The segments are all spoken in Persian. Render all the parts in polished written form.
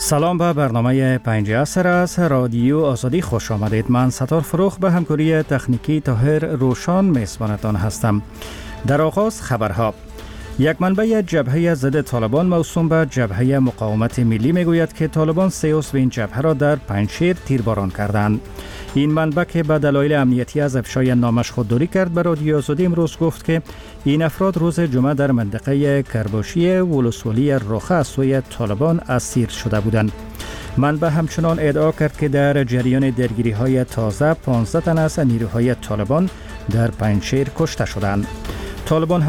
سلام به برنامه 5 عصر از رادیو آزادی خوش آمدید. من ستار فروخ به همکاری تکنیکی طاهر روشان میزبانتان هستم. در آغاز خبرها. یک منبع جبهه ضد طالبان موسوم به جبهه مقاومت ملی میگوید که طالبان 3 عضو این جبهه را در پنجشیر تیرباران کردند. این منبع که به دلایل امنیتی از افشای نامش خودداری کرد به رادیو آزادی امروز گفت که این افراد روز جمعه در منطقه کرباشی ولسوالی رخه از سوی طالبان اسیر شده بودند. منبع همچنان ادعا کرد که در جریان درگیری‌های تازه 15 تن از نیروهای طالبان در پنجشیر کشته شدند. طالبان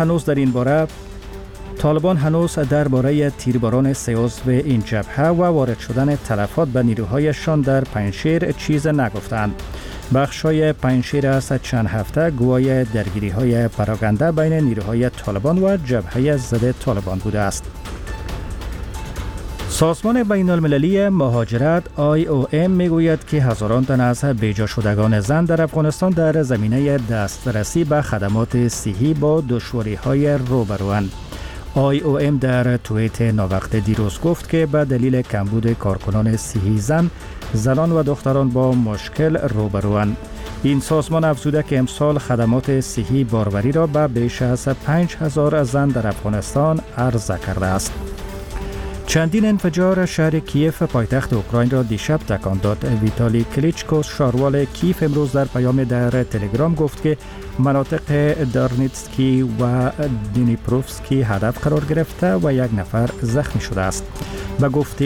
هنوز درباره تیرباران 3 عضو این جبهه و وارد شدن تلفات به نیروهایشان در پنجشیر چیز نگفتند. بخشای پنجشیر از چند هفته گواه درگیری‌های پراکنده بین نیروهای طالبان و جبهه ضد طالبان بوده است. سازمان بین المللی مهاجرت IOM میگوید که هزاران تن از بیجا شدگان زن در افغانستان در زمینه دسترسی به خدمات صحی با دشواری‌های روبروند. IOM در توییت ناوقت دیروز گفت که به دلیل کمبود کارکنان صحی زنان و دختران با مشکل روبروند. این سازمان افزوده که امسال خدمات صحی باروری را به بیش از 5000 زن در افغانستان عرضه کرده است. چندین انفجار شهر کیف پایتخت اوکراین را دیشب تکان داد. ویتالی کلیچکو شاروال کیف امروز در پیام در تلگرام گفت که مناطق دارنیتسکی و دینیپروفسکی هدف قرار گرفته و 1 نفر زخمی شده است. به گفته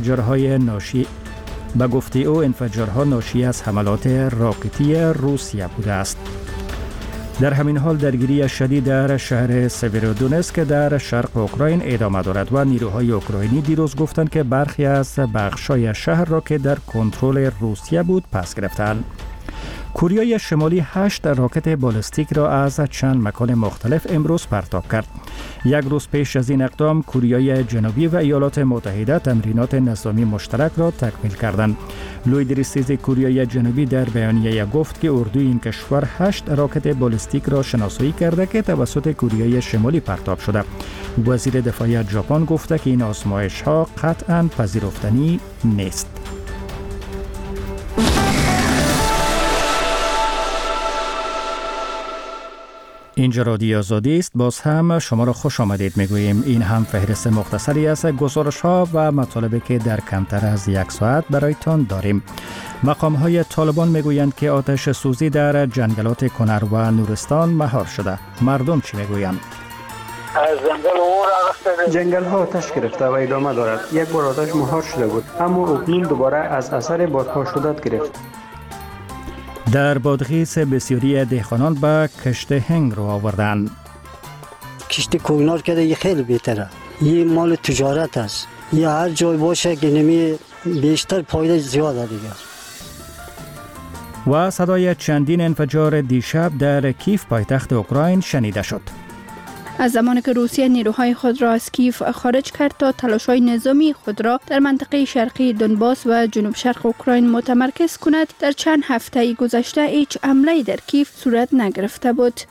او انفجارها ناشی از حملات راکتی روسیه بوده است. در همین حال درگیری شدید در شهر سیورودونتسک در شرق اوکراین ادامه دارد و نیروهای اوکراینی دیروز گفتند که برخی از بخشای شهر را که در کنترل روسیه بود پس گرفتند. کره شمالی 8 راکت بالستیک را از چند مکان مختلف امروز پرتاب کرد. 1 روز پیش از این اقدام کره جنوبی و ایالات متحده تمرینات نظامی مشترک را تکمیل کردند. لوید ریسیز کره جنوبی در بیانیه گفت که اردوی این کشور 8 راکت بالستیک را شناسایی کرده که توسط کره شمالی پرتاب شده. وزیر دفاع ژاپن گفته که این آزمایش‌ها قطعاً پذیرفتنی نیست. اینجا رادیو آزادی است. باز هم شما را خوش آمدید میگوییم. این هم فهرست مختصری از گزارش‌ها و مطالبی که در کمتر از 1 ساعت برایتان داریم. مقام‌های طالبان میگویند که آتش سوزی در جنگلات کنر و نورستان مهار شده. مردم چی میگویند؟ از جنگل ها آتش گرفته و ادامه دارد. 1 بار آتش مهار شده بود اما اکنون دوباره از اثر بادها شدت گرفت. در بادغیس بسیاری دهقانان به کشت هنگ رو آوردن. کشت کوینار که دیگه خیلی بهتره. یه مال تجارت است. یا هر جای باشه که نمی بیشتر فایده زیاده دیگه. و صدای چندین انفجار دیشب در کیف پایتخت اوکراین شنیده شد. از زمانی که روسیه نیروهای خود را از کیف خارج کرد تا تلاش‌های نظامی خود را در منطقه شرقی دونباس و جنوب شرق اوکراین متمرکز کند، در چند هفته گذشته هیچ حمله در کیف صورت نگرفته بود.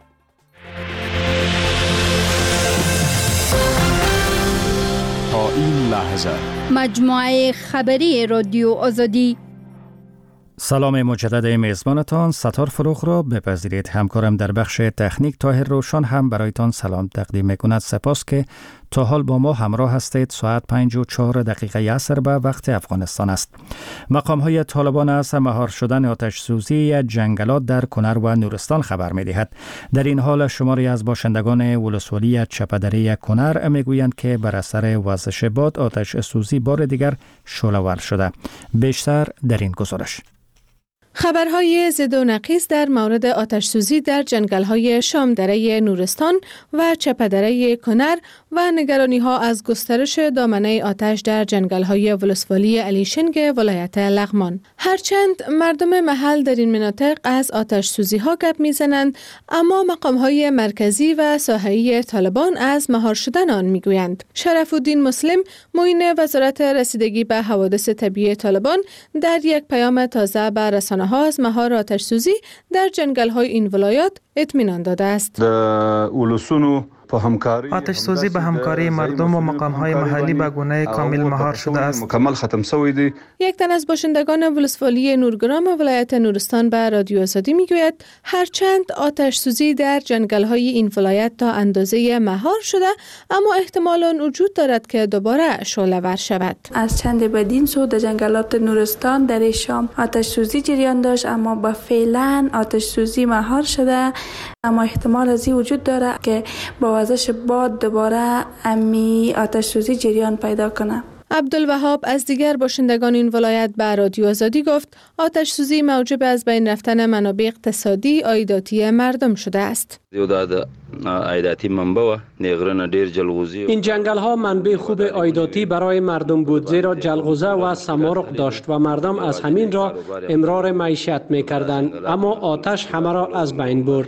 تا این لحظه مجموعه خبری رادیو آزادی. سلام مجدد میزبانتان ستار فروخ را بپذیرید. همکارم در بخش تکنیک طاهر روشان هم برایتان سلام تقدیم میکند. سپاس که تا حال با ما همراه هستید. ساعت 5:04 عصر به وقت افغانستان است. مقام‌های طالبان از مهار شدن آتش سوزی جنگلات در کنر و نورستان خبر می‌دهد. در این حال شماری از باشندگان ولسوالی چپدری کنر میگویند که بر اثر وزش باد آتش سوزی بار دیگر شعله‌ور شده. بیشتر در این گزارش. خبرهای ضد و نقیض در مورد آتش سوزی در جنگل‌های شامدره نورستان و چپدره کنر و نگرانی‌ها از گسترش دامنه آتش در جنگل‌های ولسوالی علیشنگ ولایت لغمان. هرچند مردم محل در این مناطق از آتش سوزی‌ها گپ می‌زنند، اما مقام‌های مرکزی و ساحه‌ای طالبان از مهار شدن آن می‌گویند. شرف الدین مسلم، معین وزارت رسیدگی به حوادث طبیعی طالبان، در یک پیام تازه به رسانه‌ها از مهار آتش سوزی در جنگل‌های این ولایات اطمینان داده است. د ولسونو آتش سوزی به همکاری مردم و مقام‌های محلی به گونه کامل مهار شده است. مکمل ختم شوی دی. یک تن از باشندگان ولسوالی نورگرام ولایت نورستان به رادیو آزادی میگوید هرچند آتش سوزی در جنگل‌های این ولایت تا اندازه مهار شده، اما احتمال وجود دارد که دوباره شعله‌ور شود. از چند بدین سو در جنگلات نورستان در شام آتش سوزی جریان داشت، اما با فعلا آتش سوزی مهار شده، اما احتمال ازی وجود داره که با وزش باد دوباره امی آتش سوزی جریان پیدا کنه. عبدالوهاب از دیگر باشندگان این ولایت به رادیو آزادی گفت آتش سوزی موجب از بین رفتن منابع اقتصادی عایداتی مردم شده است. این جنگل ها منبع خوب عایداتی برای مردم بود، زیرا جلغوزه و سمارق داشت و مردم از همین را امرار معیشت می‌کردند، اما آتش همه را از بین برد.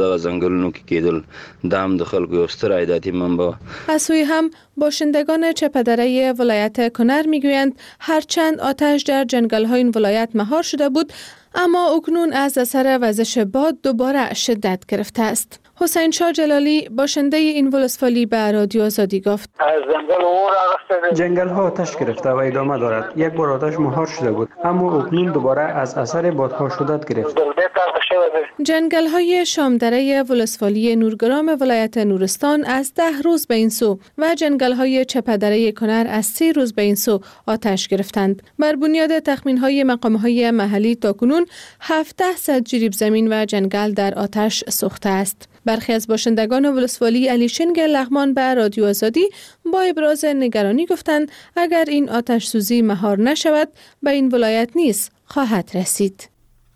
از سوی هم باشندگان چپدره ولایت کنر میگویند هرچند آتش در جنگل های این ولایت مهار شده بود، اما اکنون از اثر وزش باد دوباره شدت گرفته است. حسین شاه جلالی باشنده این ولسوالی به رادیو آزادی گفت جنگل ها آتش گرفته و ادامه دارد. یک بار آتش مهار شده بود، اما اکنون دوباره از اثر بادها شدت گرفت. جنگل های شامدره ولسوالی نورگرام ولایت نورستان از 10 روز به این سو و جنگل های چپدره کنر از 30 روز به این سو آتش گرفتند. بر بنیاد تخمین های مقام های محلی تاکنون 700 جریب زمین و جنگل در آتش سوخته است. برخی از باشندگان ولسوالی علیشنگ لغمان به رادیو آزادی با ابراز نگرانی گفتند اگر این آتش سوزی مهار نشود به این ولایت نیز خواهد رسید.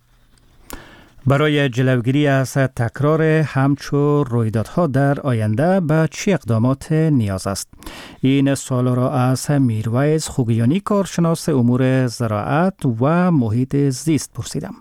برای جلوگیری از تکرار همچو رویدادها در آینده به چه اقدامات نیاز است؟ این سوال را از میرویز خوگیانی کارشناس امور زراعت و محیط زیست پرسیدم.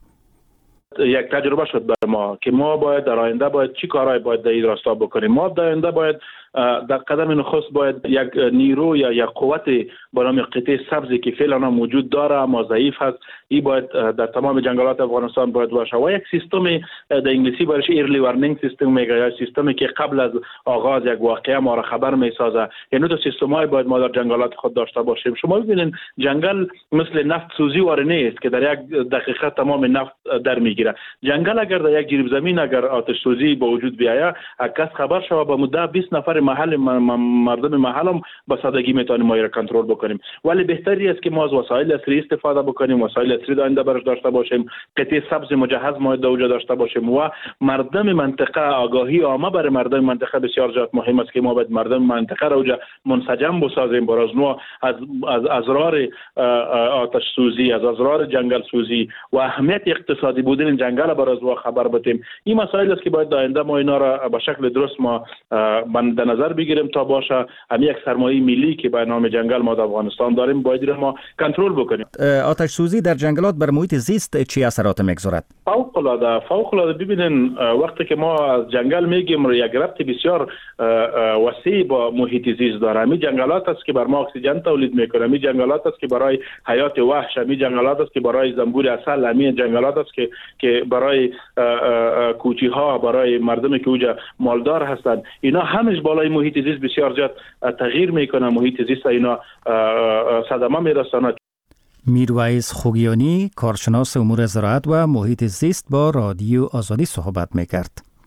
یک تجربه شد بر ما که ما باید در آینده باید چی کارهای باید در این راستا بکنیم. ما در آینده باید در قدم نخست باید یک نیرو یا یک قوت به نام قطعه سبزی که فعلا موجود داره اما ضعیف هست، این باید در تمام جنگلات افغانستان باید باشه و یک سیستم در انگلیسی برش ایرلی وارنینگ سیستم میگه، یا سیستمی که قبل از آغاز یک واقعه ما را خبر میسازه. یعنی دو سیستمای باید ما در جنگلات خود داشته باشیم. شما ببینید جنگل مثل نفت سوزی واره نیست که در یک دقیقه تمام نفت در میگیره. جنگل اگر در یک جریب زمین اگر آتش سوزی با وجود بیاید، کس خبر شود به مدت 20 نفر محل مردم محلم با سادگی میتونیم ما را کنترل بکنیم. ولی بهتری است که ما از وسایل عصری استفاده بکنیم، وسایل عصری آینده برش داشته باشیم، قطعه سبز مجهز ما در اونجا داشته باشیم و مردم منطقه آگاهی عامه برای مردم منطقه بسیار زیاد مهم است که ما باید مردم منطقه را اونجا منسجم بسازیم برای از اضرار آتش سوزی، از اضرار جنگل سوزی و اهمیت اقتصادی بودن این جنگل برای از خبر بدیم. این مسائل است که باید آینده ما اینا را به شکل درست ما در نظر بگیریم تا باشه هم یک سرمایه ملی که به نام جنگل ما در افغانستان داریم باید ما کنترل بکنیم. آتش سوزی در جنگلات بر محیط زیست چه اثرات میگذارد؟ فوق العاده ببینین وقتی که ما از جنگل میگیم یک ربط بسیار وسیع با محیط زیست داره. همین جنگلات است که بر ما اکسیژن تولید میکنه، همین جنگلات است که برای حیات وحش، همین جنگلات است که برای زنبور عسل، همین جنگلات است که برای کوچی ها، برای مردمی که اونجا مالدار هستند، اینا همش بالای محیط زیست بسیار زیاد تغییر میکنه. محیط زیست اینا صدمه میرسونه. میرویز خوگیانی کارشناس امور زراعت و محیط زیست با رادیو آزادی صحبت میکرد.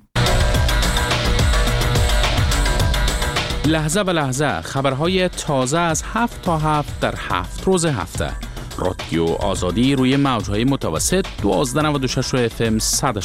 لحظه به لحظه خبرهای تازه از 7 تا 7 در 7 روز هفته. رادیو آزادی روی موجهای متوسط 1296 FM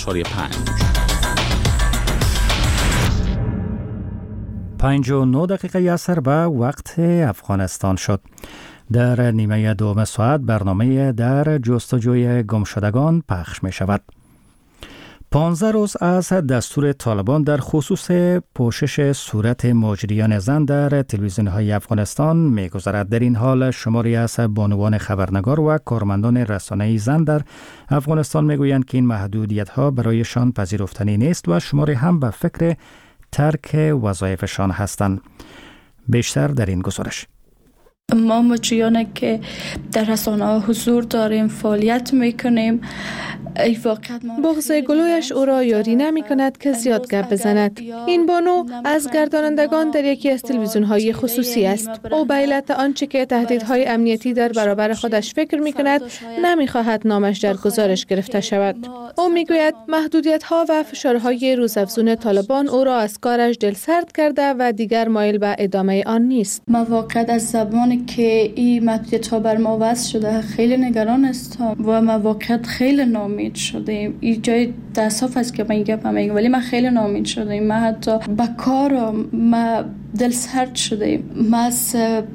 100.5. 59 دقیقه اثر به وقت افغانستان شد. در نیمه دوم ساعت برنامه در جستجوی گمشدگان پخش می شود. 15 روز از دستور طالبان در خصوص پوشش صورت مجریان زن در تلویزیون‌های افغانستان می‌گذرد. در این حال شماری از بانوان خبرنگار و کارمندان رسانه‌ای زن در افغانستان می‌گویند که این محدودیت‌ها برایشان پذیرفتنی نیست و شماری هم به فکر ترک وظایفشان هستند. بیشتر در این گزارش. ما مجریانی که در رسانه‌ها حضور داریم، فعالیت میکنیم، بغض گلویش او را یاری نمی کند که زیاد گپ بزند. این بانو از گردانندگان در یکی از تلویزیون‌های خصوصی است. او به علت آنچه که تهدیدهای امنیتی در برابر خودش فکر می کند نمی خواهد نامش در گزارش گرفته شود. او می گوید محدودیت‌ها و فشارهای روزافزون طالبان او را از کارش دلسرد کرده و دیگر مایل به ادامه آن نیست. ما واقعا از زمانی که این محدودیت‌ها بر ما وضع شده خیلی نگران هستم و ما واقعا خیلی ناامید شدیم. این جای تاسف است که من گپ میگم، ولی من خیلی ناامید شدم. من حتی با کارم ما دلسرد شدیم. ما از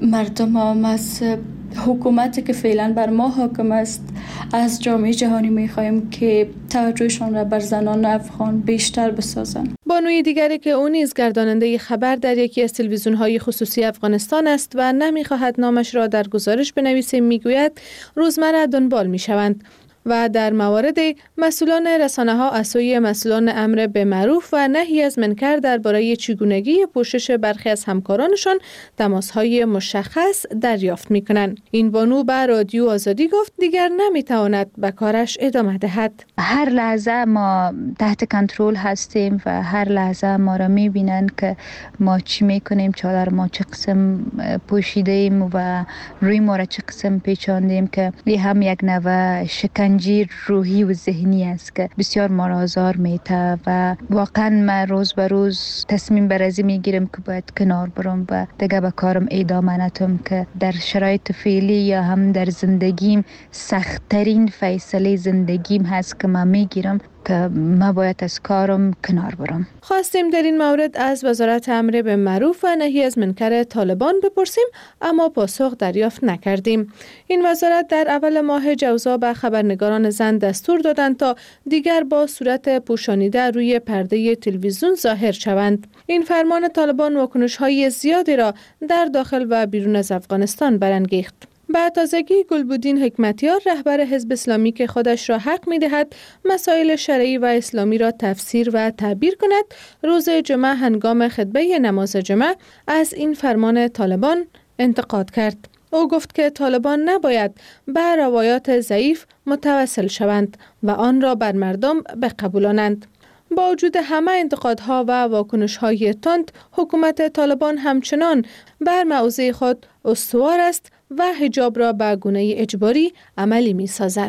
مردم، از حکومتی که فعلا بر ما حاکم است، از جامعه جهانی می‌خواهیم که توجهشان را بر زنان افغان بیشتر بسازند. بانوی دیگری که او نیز گرداننده خبر در یکی از تلویزیون‌های خصوصی افغانستان است و نمی‌خواهد نامش را در گزارش بنویسیم می‌گوید روزمره دنبال می‌شوند و در موارد مسئولان رسانه‌ها از سوی مسئولان امر به معروف و نهی از منکر درباره چگونگی پوشش برخی از همکارانشان تماس‌های مشخص دریافت می‌کنند. این بانو به رادیو آزادی گفت دیگر نمی‌تواند به کارش ادامه دهد. هر لحظه ما تحت کنترل هستیم و هر لحظه ما را می‌بینند که ما چی می‌کنیم، چادر ما چه قسم پوشیدیم و روی ما را چه قسم پیچاندیم، که این هم یک نوع شکنجه روحی و ذهنی است که بسیار ما را آزار میده و واقعا من روز به روز تصمیم برازی میگیرم که باید کنار برم و دیگه به کارم ادامه ندم، که در شرایط فعلی یا هم در زندگیم سخت‌ترین فیصله زندگیم هست که من میگیرم که من باید از کارم کنار برم. خواستیم در این مورد از وزارت امر به معروف و نهی از منکر طالبان بپرسیم، اما پاسخ دریافت نکردیم. این وزارت در اول ماه جوزا به خبرنگاران زن دستور دادند تا دیگر با صورت پوشانیده روی پرده تلویزیون ظاهر شوند. این فرمان طالبان واکنش‌های زیادی را در داخل و بیرون از افغانستان برانگیخت. به تازگی گلبودین حکمتیار رهبر حزب اسلامی که خودش را حق می دهد مسائل شرعی و اسلامی را تفسیر و تعبیر کند، روز جمعه هنگام خطبه نماز جمعه از این فرمان طالبان انتقاد کرد. او گفت که طالبان نباید به روایات ضعیف متوسل شوند و آن را بر مردم بقبولانند. با وجود همه انتقادها و واکنش‌های تند، حکومت طالبان همچنان بر موضع خود استوار است و حجاب را به گونه اجباری عملی می‌سازد.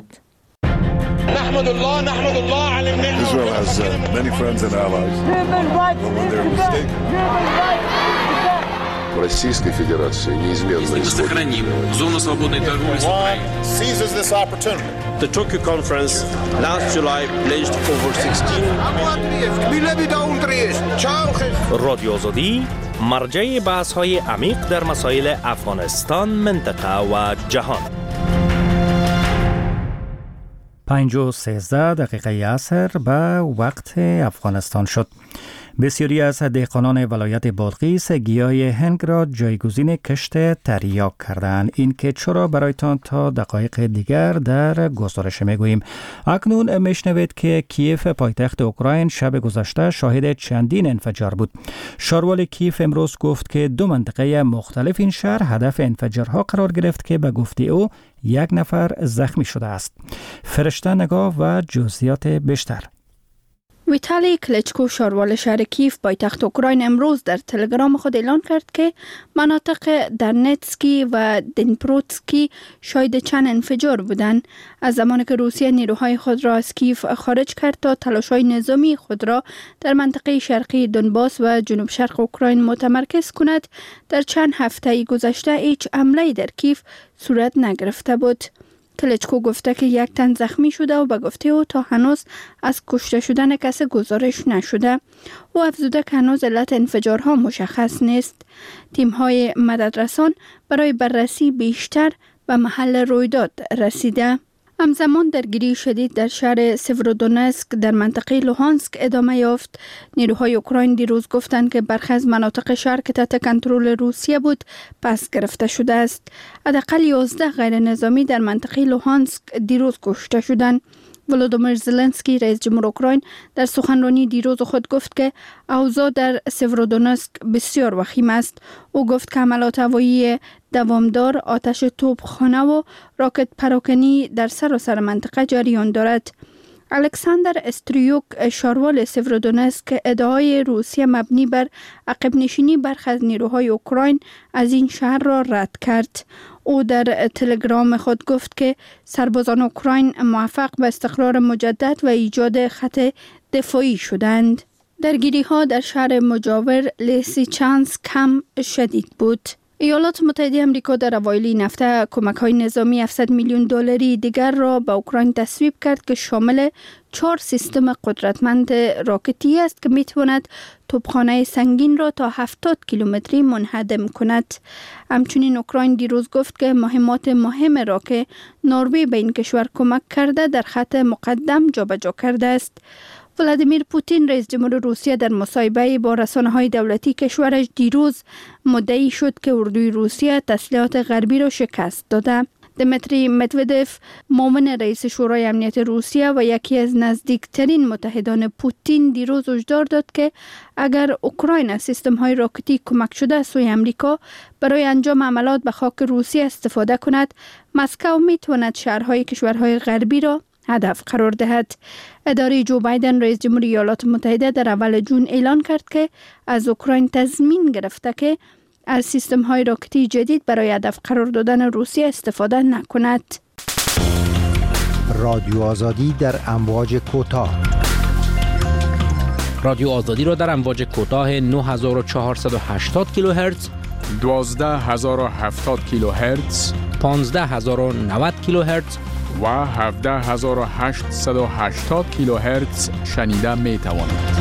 نحمد الله علی النعمة. Israel has many friends and allies. When they're mistaken. Российской Федерации неизменно сохраним зону свободной торговли с Украиной. Seizes this opportunity. The Tokyo conference last July pledged over 16 رادیو آزادی مرجع بحث‌های عمیق در مسائل افغانستان، منطقه و جهان. 5:13 عصر به وقت افغانستان شد. بسیاری از دهقانان ولایت بادغیس گیاه هنگ را جایگزین کشت تریاک کردند. این که چرا برایتان تا دقایق دیگر در گزارش میگوییم. اکنون میشنوید که کیف پایتخت اوکراین شب گذشته شاهد چندین انفجار بود. شاروال کیف امروز گفت که 2 منطقه مختلف این شهر هدف انفجارها قرار گرفت که به گفته او 1 نفر زخمی شده است. فرشته نگاه و جزئیات بیشتر. ویتالی کلچکو شاروال شهر کیف پایتخت اوکراین امروز در تلگرام خود اعلان کرد که مناطق درنتسکی و دنپروتسکی شاهد چند انفجار بودند از زمانی که روسیه نیروهای خود را از کیف خارج کرد تا تلاش‌های نظامی خود را در منطقه شرقی دونباس و جنوب شرق اوکراین متمرکز کند. در چند هفته گذشته هیچ حمله در کیف صورت نگرفته بود. کلچکو گفته که 1 تن زخمی شده و به گفته او تا هنوز از کشته شدن کسی گزارش نشده. او افزوده که هنوز علت انفجارها مشخص نیست. تیم‌های مددرسان برای بررسی بیشتر به محل رویداد رسیده. همزمان درگیری شدید در شهر سیورودونسک در منطقه لوهانسک ادامه یافت. نیروهای اوکراین دیروز گفتند که برخی از مناطق شهر که تحت کنترل روسیه بود پس گرفته شده است. حداقل 11 غیر نظامی در منطقه لوهانسک دیروز کشته شدند. ولودیمیر زلنسکی رئیس جمهور اوکراین در سخنرانی دیروز خود گفت که اوضاع در سیورودونسک بسیار وخیم است. او گفت که حملات هوایی دوامدار، آتش توپخانه و راکت پراکنی در سراسر منطقه جریان دارد. الکساندر استریوک شاروال سیورودونسک ادعای روسیه مبنی بر عقب نشینی برخی از نیروهای اوکراین از این شهر را رد کرد. او در تلگرام خود گفت که سربازان اوکراین موفق به استقرار مجدد و ایجاد خط دفاعی شدند. درگیری ها در شهر مجاور لیسیچانسک کم شدید بود. ایالات متحده آمریکا در اوایل این هفته کمک‌های نظامی 700 میلیون دلاری دیگر را به اوکراین تصویب کرد که شامل 4 سیستم قدرتمند راکتی است که می‌تواند توپخانه سنگین را تا 70 کیلومتری منهدم کند. همچنین اوکراین دیروز گفت که مهمات مهم را که نروژ به این کشور کمک کرده در خط مقدم جابجا کرده است. ولادیمیر پوتین رئیس جمهور روسیه در مصاحبه با رسانه‌های دولتی کشورش دیروز مدعی شد که اردوی روسیه تسلیحات غربی را شکست داده. دمیتری مدودف معاون رئیس شورای امنیت روسیه و یکی از نزدیکترین متحدان پوتین دیروز هشدار داد که اگر اوکراین از سیستم‌های راکتی کمک شده سوی امریکا برای انجام عملات به خاک روسیه استفاده کند، مسکو می‌تواند شهرهای کشورهای غربی را هدف قرار دهد. اداره جو بایدن رئیس جمهور ایالات متحده در اول جون اعلان کرد که از اوکراین تضمین گرفته که از سیستم های راکتی جدید برای هدف قرار دادن روسیه استفاده نکند. رادیو آزادی در امواج کوتاه. رادیو آزادی را در امواج کوتاه 9480 کیلوهرتز، 12070 کیلوهرتز، 15090 کیلوهرتز و 17880 کیلوهرتز شنیده می توانید.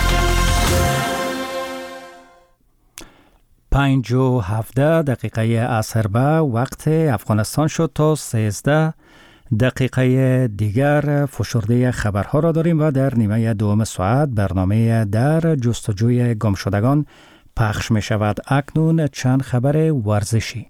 5:17 عصر به وقت افغانستان شد. تا 13 دقیقه دیگر فشرده خبرها را داریم و در نیمه دوم ساعت برنامه در جستجوی گمشدگان پخش می شود. اکنون چند خبر ورزشی.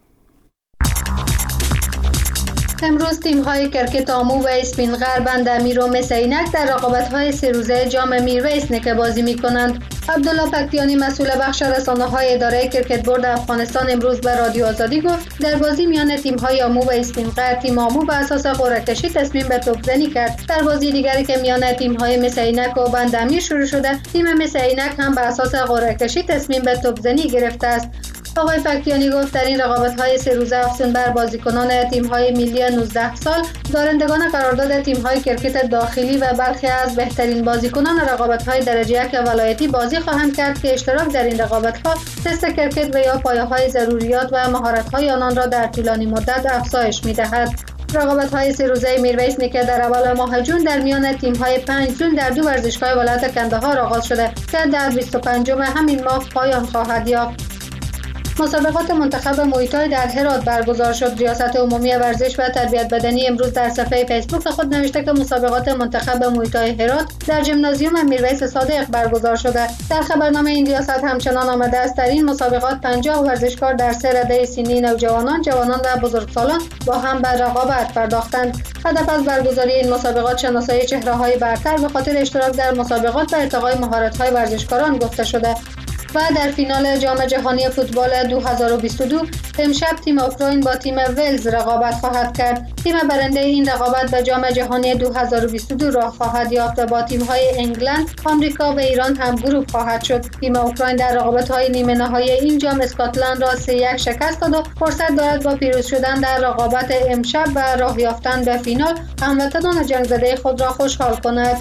امروز تیم‌های کرکت آمو و اسپین غربند امیر و مسینک در رقابت‌های 3 روزه جام میرویس نکه بازی می‌کنند. عبدالله پکتیانی مسئول بخش رسانه‌های اداره کرکت بورد افغانستان امروز به رادیو آزادی گفت در بازی میان تیم‌های آمو و اسپین غرب تیم آمو به اساس قرعه کشی تصمیم به توپ‌زنی کرد. در بازی دیگری که میان تیم‌های مسینک و بند امیر شروع شده، تیم مسینک هم به اساس قرعه کشی تصمیم به توپ‌زنی گرفته است. آقای پکتیانی گفت در این رقابت‌های 3 روزه افزون بر بازیکنان تیم‌های ملی 19 سال، دارندگان قرارداد تیم‌های کرکت داخلی و برخی از بهترین بازیکنان رقابت‌های درجه 1 ولایتی بازی خواهند کرد که اشتراک در این رقابت‌ها تست کرکت و یا پایه‌های ضروریات و مهارت‌های آنان را در طولانی مدت افزایش می‌دهد. رقابت‌های 3 روزه میرویس نکه در اول ماه جون در میان تیم‌های 5 زون در 2 ورزشگاه ولایت کندهار آغاز شده که در 25 همین ماه پایان خواهد یافت. مسابقات منتخب مویتای در هرات برگزار شد. ریاست عمومی ورزش و تربیت بدنی امروز در صفحه فیسبوک خود نوشته که مسابقات منتخب مویتای هرات در ژیمنازیوم میرویس صادق برگزار شده. در خبرنامه این ریاست همچنان آمده است در این مسابقات 50 ورزشکار در 3 رده سنی نوجوانان، جوانان و بزرگسالان با هم به رقابت پرداختند. هدف از برگزاری این مسابقات شناسایی چهره‌های برتر به خاطر اشتراک در مسابقات و ارتقای مهارت‌های ورزشکاران گفته شده. و در فینال جام جهانی فوتبال 2022 امشب تیم اوکراین با تیم ولز رقابت خواهد کرد. تیم برنده این رقابت به جام جهانی 2022 راه خواهد یافت و با تیم‌های انگلند، آمریکا و ایران هم گروه خواهد شد. تیم اوکراین در رقابت‌های نیمه نهایی این جام اسکاتلند را 3-1 شکست داد و فرصت دارد با پیروز شدن در رقابت امشب و راه یافتن به فینال هموطنان جنگ زده خود را خوشحال کند.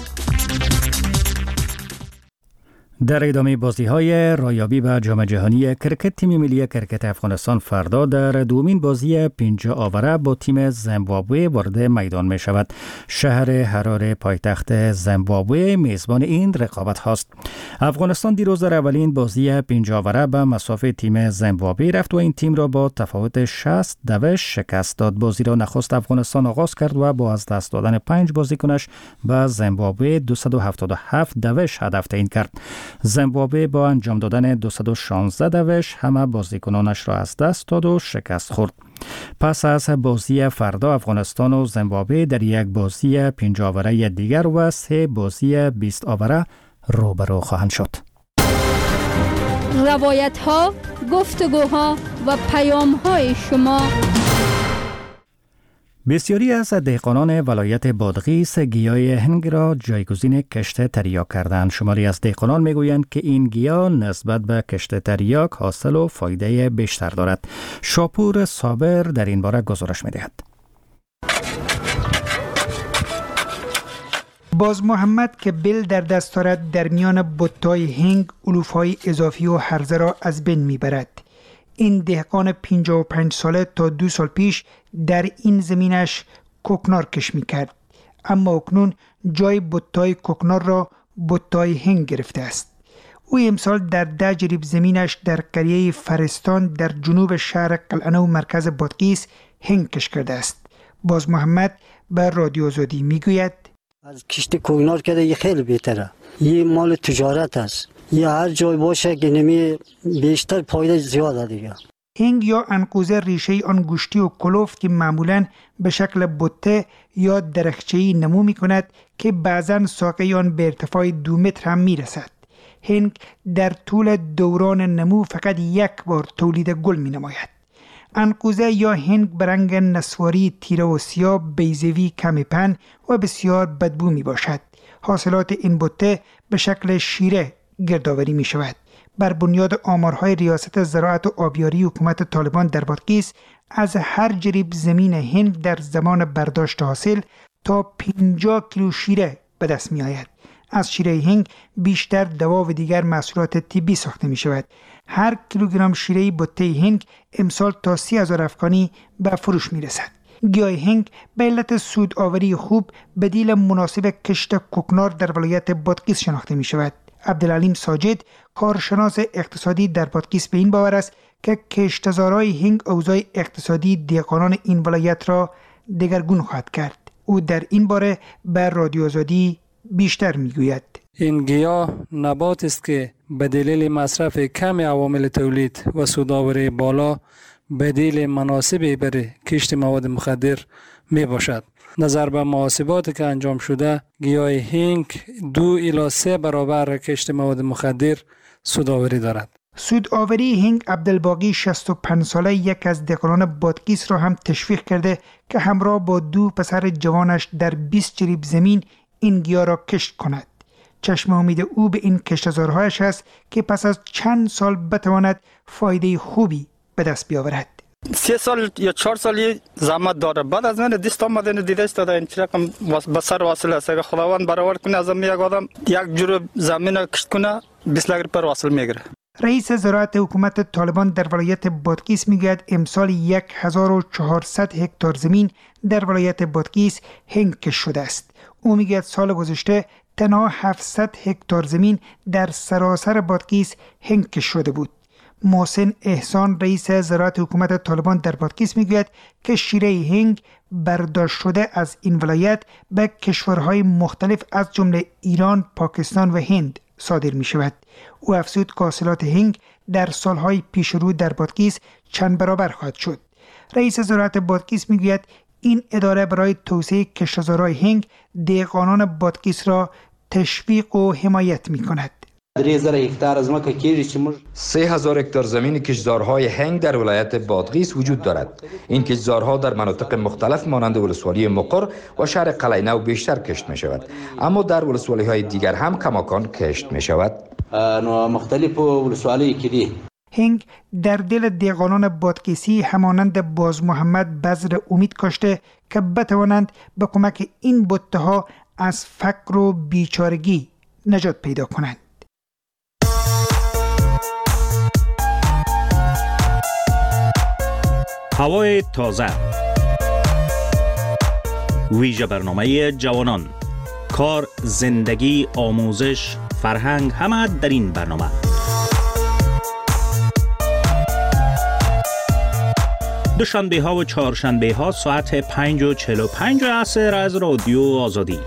در ادامه بازی‌های رایابی به جام جهانی کرکت، تیم ملی کرکت افغانستان فردا در دومین بازی 5 آوره با تیم زیمبابوه وارد میدان می شود. شهر حراره پایتخت زیمبابوه میزبان این رقابت هاست. افغانستان دیروز در اولین بازی 5 آوره به مسافه تیم زیمبابوه رفت و این تیم را با تفاوت 60-2 شکست داد. بازی را نخست افغانستان آغاز کرد و با از دست دادن 5 بازیکنش به زیمبابوه 277 هدف تعیین کرد. زیمبابوه با انجام دادن 216 همه بازیکنانش را از دست داد و شکست خورد. پس از بازی فردا افغانستان و زیمبابوه در یک بازی 5 آوره دیگر و 3 بازی 20 آوره روبرو خواهند شد. روایت‌ها، گفتگوها و پیام‌های شما بسیاری از دهقانان ولایت بادغیس گیاه هنگ را جایگزین کشت تریاک کردند. شماری از دهقانان میگویند که این گیاه نسبت به کشت تریاک حاصل و فایده بیشتر دارد. شاپور صابر در این باره گزارش می‌دهد. باز محمد که بیل در دست دارد در میان بطای هنگ علوف‌های اضافی و هرزه را از بین میبرد. این دهقان 55 ساله تا 2 سال پیش در این زمینش کوکنار کش میکرد، اما اکنون جای بطای کوکنار را بطای هنگ گرفته است. او امسال در 10 جریب زمینش در قریه فرستان در جنوب شهر قلعه‌نو مرکز بادغیس هنگ کش کرده است. باز محمد به رادیو آزادی میگوید از کشت کوکنار که دیگه خیلی بهتره. یه مال تجارت است. یه هر جای باشه که نمی بیشتر فایده زیاده دیگه. هنگ یا انقوزه ریشه آن گوشتی و کلوفت که معمولاً به شکل بته یا درخچه‌ای نمو می‌کند که بعضاً ساقه آن به ارتفاع 2 متر هم می‌رسد. هنگ در طول دوران نمو فقط یک بار تولید گل می‌نماید. انقوزه یا هنگ برنگ نسواری تیره و سیاه، بیضوی کم پن و بسیار بدبو می‌باشد. حاصلات این بته به شکل شیره گردآوری می‌شود. بر بنیاد آمارهای ریاست زراعت و آبیاری حکومت طالبان در بادغیس، از هر جریب زمین هنگ در زمان برداشت حاصل تا 50 کیلو شیره به دست می آید. از شیره هنگ بیشتر دوا و دیگر محصولات طبی ساخته می شود. هر کیلوگرم شیره بته هنگ امسال تا 30,000 افغانی به فروش می رسد. گیاه هنگ به علت سودآوری خوب بدیل مناسب کشت کوکنار در ولایت بادغیس شناخته می شود. عبدالعلیم ساجد، کارشناس اقتصادی در بادغیس، به این باور است که کشتزارای هنگ اوضاع اقتصادی دهقانان این ولایت را دگرگون خواهد کرد. او در این باره به رادیو آزادی بیشتر میگوید. این گیاه نبات است که به دلیل مصرف کم عوامل تولید و سودآوری بالا بدیل مناسبی برای کشت مواد مخدر می باشد. نظر به محاسباتی که انجام شده، گیاه هنگ 2 الی 3 برابر کشت مواد مخدر سودآوری دارد. سودآوری هنگ عبدالباقی 65 ساله یک از دهقانان بادغیس را هم تشویق کرده که همراه با 2 پسر جوانش در 20 جریب زمین این گیاه را کشت کند. چشم امید او به این کشتزارهایش است که پس از چند سال بتواند فایده خوبی به دست بیاورد. 3 سال یا 4 سالی زحمت داره. بعد از من دیست آمدن دیدش داده این چرا کم بسر واصل است. اگه خداوند برآورد کنه از یک آدم یک جور زمین کشت کنه 20 لک پر واصل میگیره. رئیس زراعت حکومت طالبان در ولایت بادغیس میگوید امسال 1400 هکتار زمین در ولایت بادغیس هنگ کش شده است. او میگوید سال گذشته تنها 700 هکتار زمین در سراسر بادغیس هنگ کش شده بود. محسن احسان، رئیس زراعت حکومت طالبان در بادغیس میگوید که شیره هنگ برداشت شده از این ولایت به کشورهای مختلف از جمله ایران، پاکستان و هند صادر می شود. او افزود که حاصلات هنگ در سالهای پیش رو در بادغیس چند برابر خواهد شد. رئیس زراعت بادغیس میگوید این اداره برای توسعه کشتزارهای هنگ دهقانان بادغیس را تشویق و حمایت می کند. 3000 هکتار زمین کشتزارهای هنگ در ولایت بادغیس وجود دارد. این کشتزارها در مناطق مختلف مانند ولسوالی مقر و شهر قلعه‌نو بیشتر کشت می شود، اما در ولسوالی های دیگر هم کماکان کشت می شود. مختلف ولسوالی کدی هنگ در دل دهقانان بادغیسی همانند باز محمد بذر امید کاشته که بتوانند به کمک این بته ها از فقر و بیچارگی نجات پیدا کنند. هوای تازه، ویژه برنامه جوانان، کار، زندگی، آموزش، فرهنگ، همه در این برنامه. دوشنبه ها و چهارشنبه ها ساعت 5:45 عصر از رادیو آزادی.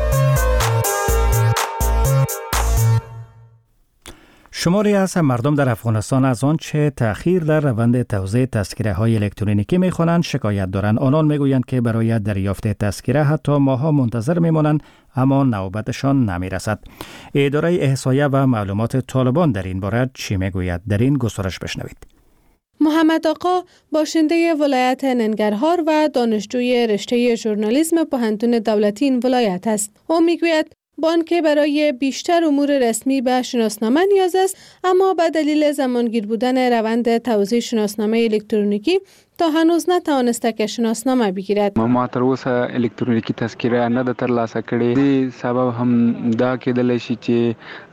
شماری از مردم در افغانستان از آنچه تأخیر در روند توزیع تذکره های الکترونیکی می‌خوانند شکایت دارند. آنان میگویند که برای دریافت تذکره حتی ماها منتظر میمانند اما نوبتشان نمیرسد. اداره احصایه و معلومات طالبان در این باره چی میگوید؟ در این گزارش بشنوید. محمد آقا باشنده ولایت ننگرهار و دانشجوی رشته ژورنالیسم پوهنتون دولتی این ولایت است. او میگوید با آنکه برای بیشتر امور رسمی به شناسنامه نیاز است، اما به دلیل زمانگیر بودن روند توزیع شناسنامه الکترونیکی تا هنوز نتوانسته که شناسنامه بگیرد. ما تر اوسه الکترونیکی تذکره نه ترلاسه کړې. دې سبب هم دا کېدلی شي چې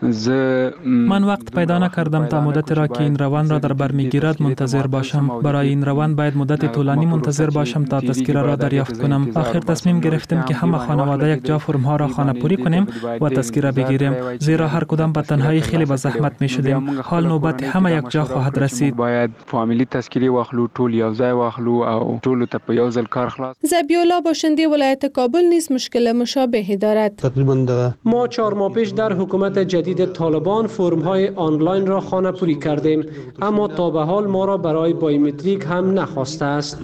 من وقت پیدا نکردم تا مدت را که این روند را در بر میگیرد منتظر باشم. برای این روند باید مدت طولانی منتظر باشم تا تذکره را دریافت کنم. آخر تصمیم گرفتیم که همه خانواده یک جا فرم ها را خانه‌پوری کنیم و تذکره بگیریم، زیرا هر کدام به تنهایی خیلی به زحمت می شدیم. حال نوبت همه یک جا خواهد رسید. باید فامیلی تذکره واخلو، ټول یو ځای واخلو او ټول ته په یو ځل کار خلاص. ذبیح‌الله باشنده ولایت کابل نیز مشکل مشابهی دارد. ما 4 ماه پیش در حکومت جدید طالبان فرم‌های آنلاین را خانه‌پوری کردیم، اما تا به حال ما را برای بایومتریک هم نخواسته است.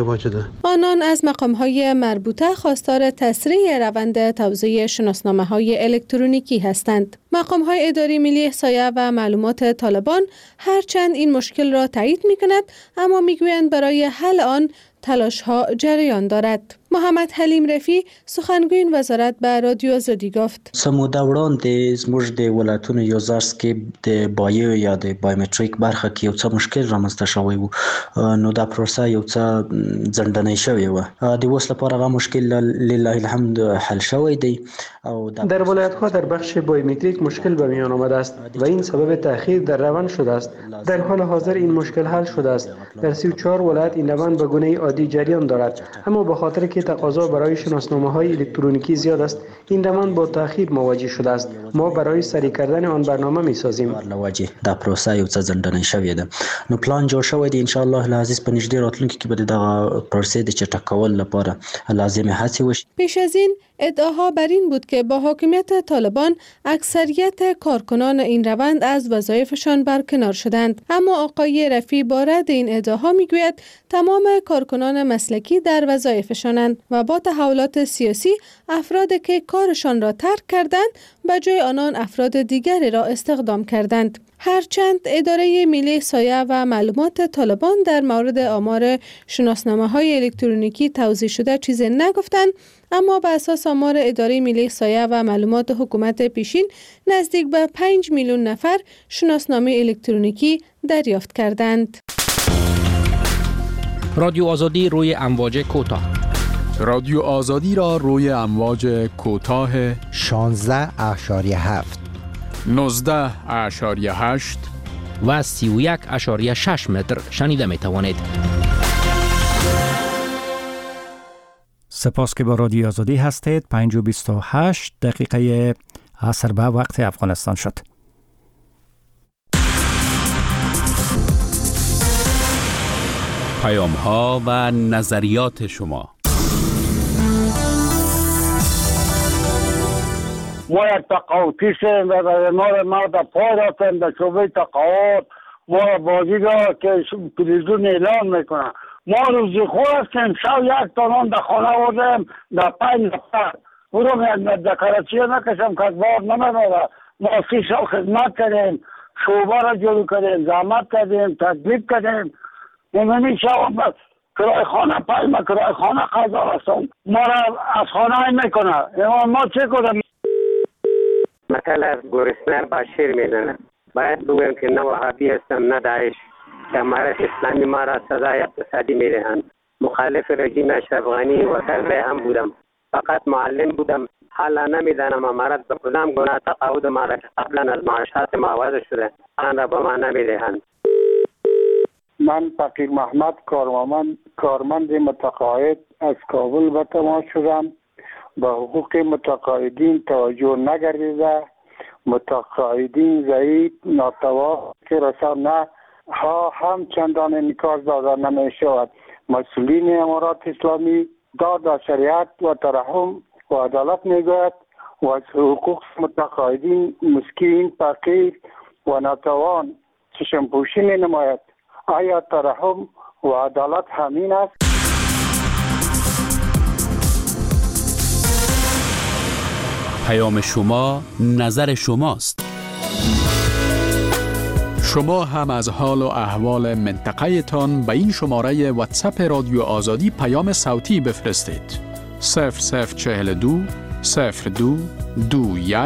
آنان از مقام‌های مربوطه خواستار تسریع روند توزیع شناسنامه‌های الکترونیکی هستند. مقام‌های اداری ملی احصایه و معلومات طالبان هرچند این مشکل را تایید می‌کند، اما می‌گویند برای حل آن تلاش‌ها جریان دارد. محمد حلیم رفی سخنگوی وزارت به رادیو آزادی گفت: سموده وړاندې زموږ د ولایتونو یو ځارس کې د بایو یا د بایومتریک برخه کې یو څه مشکل رامنځته شوی و، نو دا پروسه یو څه ځنډنۍ شوې وه. د اوس لپاره هغه مشکل لله الحمد حل شوی دی. در ولایت‌ها در بخش بایومتریک مشکل به میان آمده است و این سبب تأخیر در روند شده است. در حال حاضر این مشکل حل شده است. در 34 ولایت این روند به گونه عادی جریان دارد، اما به خاطر که تقاضا برای شناسنامه‌های الکترونیکی زیاد است، این روند با تأخیر مواجه شده است. ما برای سریع کردن آن برنامه می‌سازیم. دا پروسه یو څه ځنډنۍ شوې ده. نو پلان جوړ شوی دی، ان شاء الله العزیز په نږدې راتلونکي کې به دغه پروسه د چټکولو لپاره لازمه هڅې وشي. پیش از این ادعاها بر این بود که با حاکمیت طالبان اکثریت کارکنان این روند از وظایفشان برکنار شدند، اما آقای رفی با رد این ادعاها میگوید تمام کارکنان مسلکی در وظایفشانند و با تحولات سیاسی افرادی که کارشان را ترک کردند به جای آنان افراد دیگری را استخدام کردند. هرچند اداره ملی احصایه و معلومات طالبان در مورد آمار شناسنامه‌های الکترونیکی توضیح شده چیزی نگفتند، اما به اساس آمار اداره ملی احصایه و معلومات حکومت پیشین نزدیک به 5 میلیون نفر شناسنامه الکترونیکی دریافت کردند. رادیو آزادی روی امواج کوتاه. رادیو آزادی را روی امواج کوتاه 16.7 19.8 و 31.6 متر شنیده می توانید. سپاس که با رادیو آزادی هستید. 5:28 دقیقه عصر به وقت افغانستان شد. پیام ها و نظریات شما. ما یک تقاوتیستیم و ما در پای رفتیم در شعبه تقاوت. ما بازی را که تلویزیون اعلان میکنن. ما روزی خور هستیم، شب یک تانان در خانه آوردیم در 5 نفر. بودم یک دکارچیه نکشم که بار نمیداره. ما 30 سال خدمت کردیم، شعبه را جلو کردیم، زحمت کردیم، تکلیف کردیم. نمیدونی شب کرای خانه پای ما کرای خانه قضا هستم. ما را از خانه میکنه. ما چه کنیم؟ مثلا گرسنه با شیر میزنه. باید بگویم که نه وهابی هستم نه داعش. که امارت اسلامی ما را سزای اقتصادی میدهند. مخالف رژیم اشرف غنی و طلبه هم بودم. فقط معلم بودم. حالا نمیدانم امارت به کدام گناه تقاعد ما را که قبلا از معاشات ما وضع شده آن را به ما نمیدهند. من فقیر محمد کارمند متقاعد از کابل به تماس شدم. به حقوق متقاعدین توجه نگردیده. متقاعدین ضعیف ناتوان که رسان نه ها هم چندان انعکاس داده نمی شود. مسئولین امارات اسلامی داد شریعت و ترحم و عدالت میگوید و از حقوق متقاعدین مسکین فقیر و ناتوان چشم پوشی می نماید. آیا ترحم و عدالت همین است؟ پیام شما نظر شماست. شما هم از حال و احوال منطقه تان به این شماره واتساپ رادیو آزادی پیام صوتی بفرستید. 0042 02 21